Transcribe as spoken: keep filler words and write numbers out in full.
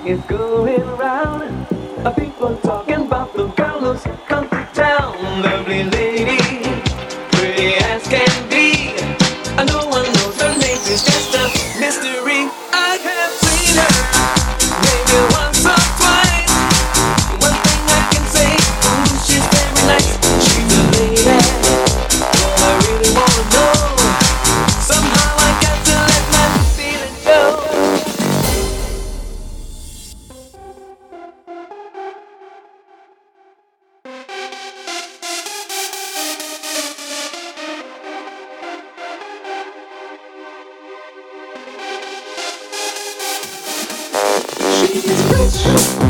is going round. People talking about the girl who's come to town. Lovely lady, pretty as can be. No one knows her name, it's just a mystery. I have seen her maybe once or twice. One thing I can say, ooh, she's very nice. She's a lady, all I really wanna know. Somehow I got to let my feelings show. She is rich.